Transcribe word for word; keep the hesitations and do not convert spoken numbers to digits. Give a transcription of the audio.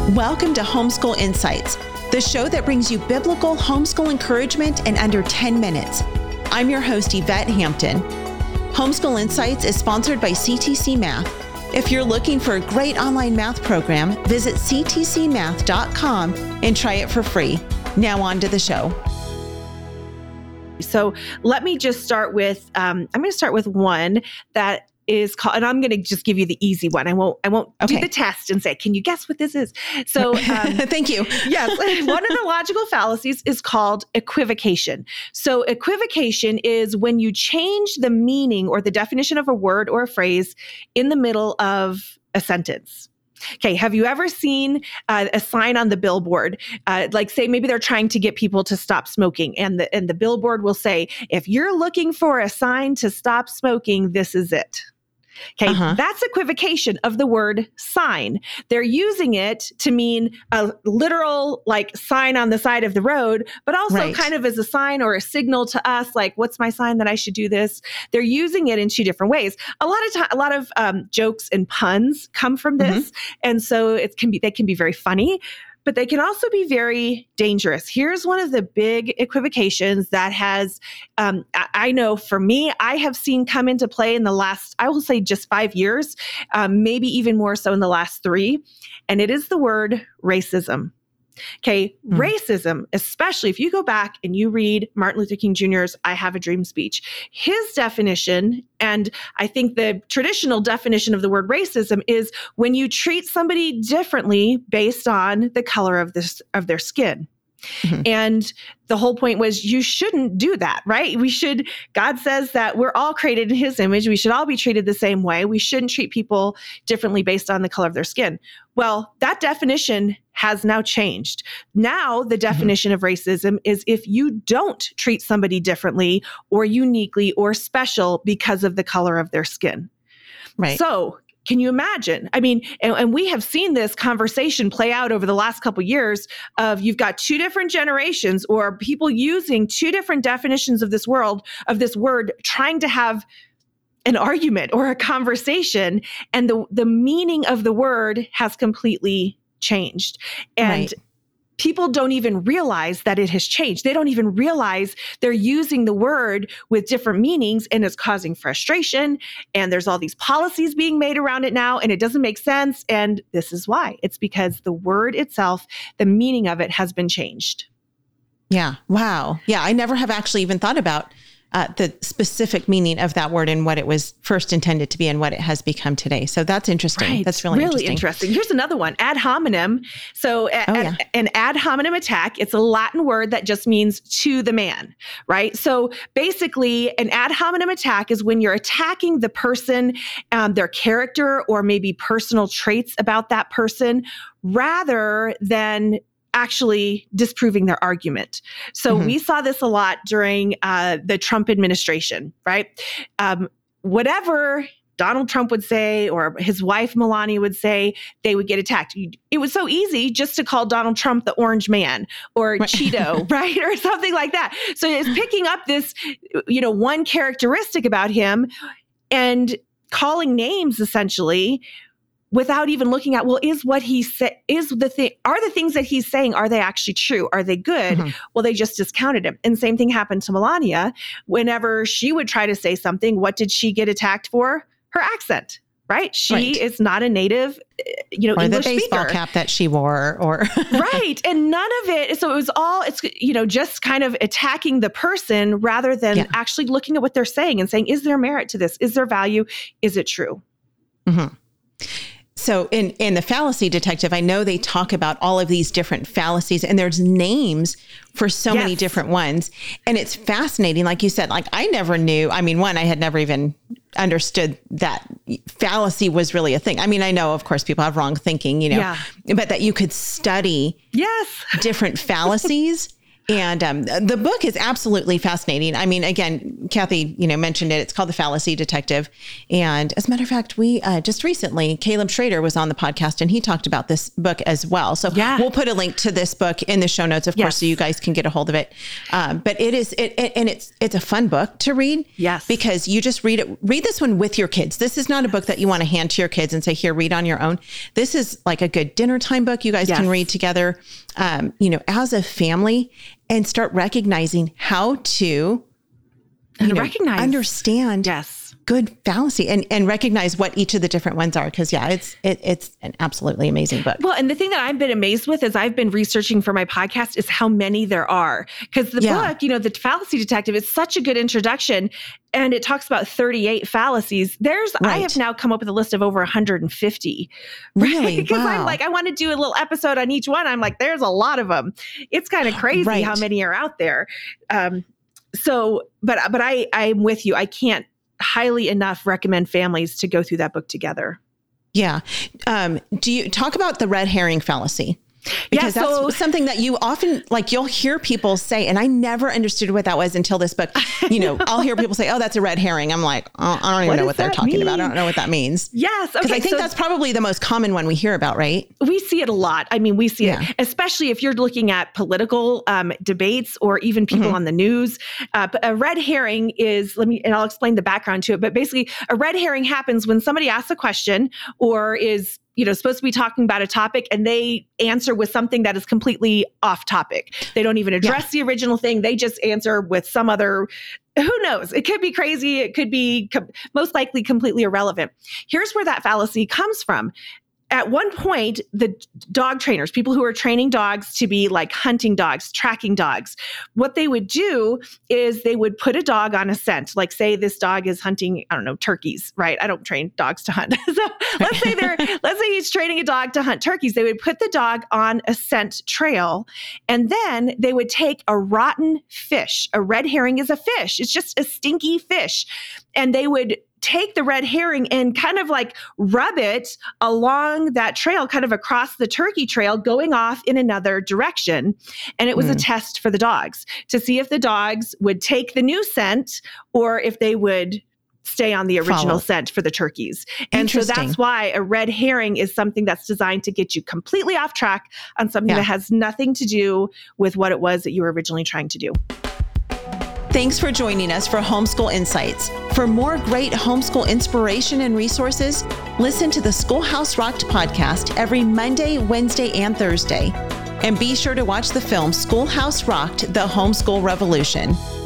Welcome to Homeschool Insights, the show that brings you biblical homeschool encouragement in under ten minutes. I'm your host, Yvette Hampton. Homeschool Insights is sponsored by C T C Math. If you're looking for a great online math program, visit c t c math dot com and try it for free. Now on to the show. So let me just start with, um, I'm going to start with one that is called, and I'm going to just give you the easy one. I won't, I won't okay. do the test and say, can you guess what this is? So, um, thank you. Yes. One of the logical fallacies is called equivocation. So equivocation is when you change the meaning or the definition of a word or a phrase in the middle of a sentence. Okay, have you ever seen uh, a sign on the billboard? Uh, like say maybe they're trying to get people to stop smoking and the, and the billboard will say, if you're looking for a sign to stop smoking, this is it. Okay, uh-huh. That's equivocation of the word sign. They're using it to mean a literal like sign on the side of the road, but also right. kind of as a sign or a signal to us, like, what's my sign that I should do this? They're using it in two different ways. A lot of time, a lot of um, jokes and puns come from this, mm-hmm. and so it can be they can be very funny. But they can also be very dangerous. Here's one of the big equivocations that has, um, I, I know for me, I have seen come into play in the last, I will say just five years, um, maybe even more so in the last three. And it is the word racism. Okay, mm. Racism, especially if you go back and you read Martin Luther King Junior's I Have a Dream speech, his definition, and I think the traditional definition of the word racism is when you treat somebody differently based on the color of this of their skin. Mm-hmm. And the whole point was you shouldn't do that, right? We should, God says that we're all created in his image. We should all be treated the same way. We shouldn't treat people differently based on the color of their skin. Well, that definition has now changed. Now, the definition mm-hmm. of racism is if you don't treat somebody differently or uniquely or special because of the color of their skin. Right. So, can you imagine? I mean, and, and we have seen this conversation play out over the last couple of years of you've got two different generations or people using two different definitions of this world, of this word, trying to have an argument or a conversation, and the, the meaning of the word has completely changed. And right. people don't even realize that it has changed. They don't even realize they're using the word with different meanings and it's causing frustration. And there's all these policies being made around it now and it doesn't make sense. And this is why. It's because the word itself, the meaning of it has been changed. Yeah. Wow. Yeah. I never have actually even thought about Uh, the specific meaning of that word and what it was first intended to be and what it has become today. So that's interesting. Right. That's really, really interesting. interesting. Here's another one, ad hominem. So a, oh, a, yeah. an ad hominem attack, it's a Latin word that just means to the man, right? So basically an ad hominem attack is when you're attacking the person, um, their character, or maybe personal traits about that person, rather than actually disproving their argument. So mm-hmm. we saw this a lot during uh, the Trump administration, right? Um, whatever Donald Trump would say or his wife Melania would say, they would get attacked. It was so easy just to call Donald Trump the orange man or right. Cheeto, right? Or something like that. So it's picking up this, you know, one characteristic about him and calling names essentially without even looking at, well, is what he said, is the thing, are the things that he's saying, are they actually true? Are they good? Mm-hmm. Well, they just discounted him. And same thing happened to Melania. Whenever she would try to say something, what did she get attacked for? Her accent, right? She right. is not a native, you know, or English the baseball speaker. cap that she wore or. Right. And none of it. So it was all, it's, you know, just kind of attacking the person rather than yeah. actually looking at what they're saying and saying, is there merit to this? Is there value? Is it true? Mm-hmm. So in, in the fallacy detective, I know they talk about all of these different fallacies and there's names for so yes. many different ones. And it's fascinating. Like you said, like I never knew, I mean, one, I had never even understood that fallacy was really a thing. I mean, I know, of course, people have wrong thinking, you know, yeah. but that you could study yes. different fallacies And um, the book is absolutely fascinating. I mean, again, Kathy, you know, mentioned it. It's called The Fallacy Detective. And as a matter of fact, we uh, just recently, Caleb Schrader was on the podcast and he talked about this book as well. So yeah. we'll put a link to this book in the show notes, of yes. course, so you guys can get a hold of it. Um, but it is, it, it and it's it's a fun book to read. Yes. Because you just read it, read this one with your kids. This is not a book that you want to hand to your kids and say, here, read on your own. This is like a good dinner time book you guys yes. can read together, um, you know, as a family, and start recognizing how to you and know, recognize, understand yes. good fallacy and, and recognize what each of the different ones are. Cause yeah, it's, it, it's an absolutely amazing book. Well, and the thing that I've been amazed with as I've been researching for my podcast is how many there are. Cause the yeah. book, you know, The Fallacy Detective is such a good introduction and it talks about thirty-eight fallacies. There's, right. I have now come up with a list of over one hundred fifty. Really? Because wow. I'm like, I want to do a little episode on each one. I'm like, there's a lot of them. It's kind of crazy right. how many are out there. Um, so, but, but I, I'm with you. I can't highly enough recommend families to go through that book together. Yeah. Um, do you talk about the red herring fallacy? Because yeah, so, that's something that you often, like you'll hear people say, and I never understood what that was until this book, you know, I'll hear people say, oh, that's a red herring. I'm like, oh, I don't even what know what they're talking mean? about. I don't know what that means. Yes. Okay. Because I think so that's probably the most common one we hear about, right? We see it a lot. I mean, we see yeah. it, especially if you're looking at political um, debates or even people mm-hmm. on the news. Uh, but a red herring is, let me, and I'll explain the background to it, but basically a red herring happens when somebody asks a question or is you know, supposed to be talking about a topic and they answer with something that is completely off topic. They don't even address yeah. the original thing. They just answer with some other, who knows? It could be crazy. It could be com- most likely completely irrelevant. Here's where that fallacy comes from. At one point, the dog trainers, people who are training dogs to be like hunting dogs, tracking dogs, what they would do is they would put a dog on a scent. Like say this dog is hunting, I don't know, turkeys, right? I don't train dogs to hunt. So let's say they're, let's say he's training a dog to hunt turkeys. They would put the dog on a scent trail and then they would take a rotten fish. A red herring is a fish. It's just a stinky fish. And they would take the red herring and kind of like rub it along that trail, kind of across the turkey trail, going off in another direction. And it was mm. a test for the dogs to see if the dogs would take the new scent or if they would stay on the original Follow. scent for the turkeys. And so that's why a red herring is something that's designed to get you completely off track on something yeah. that has nothing to do with what it was that you were originally trying to do. Thanks for joining us for Homeschool Insights. For more great homeschool inspiration and resources, listen to the Schoolhouse Rocked podcast every Monday, Wednesday, and Thursday. And be sure to watch the film Schoolhouse Rocked: The Homeschool Revolution.